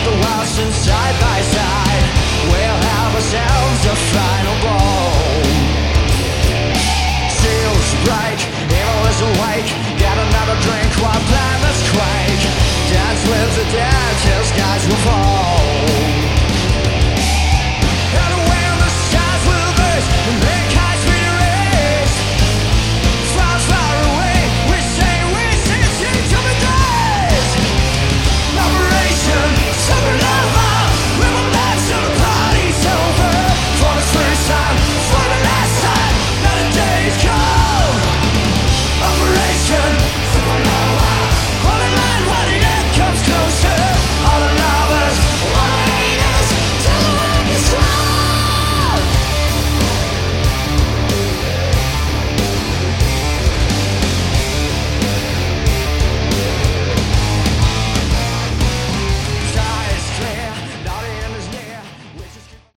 the walls and side by side we'll have ourselves a final ball. Seals break, evil is awake. Get another drink while planets quake. Dance with the dead till skies will fall.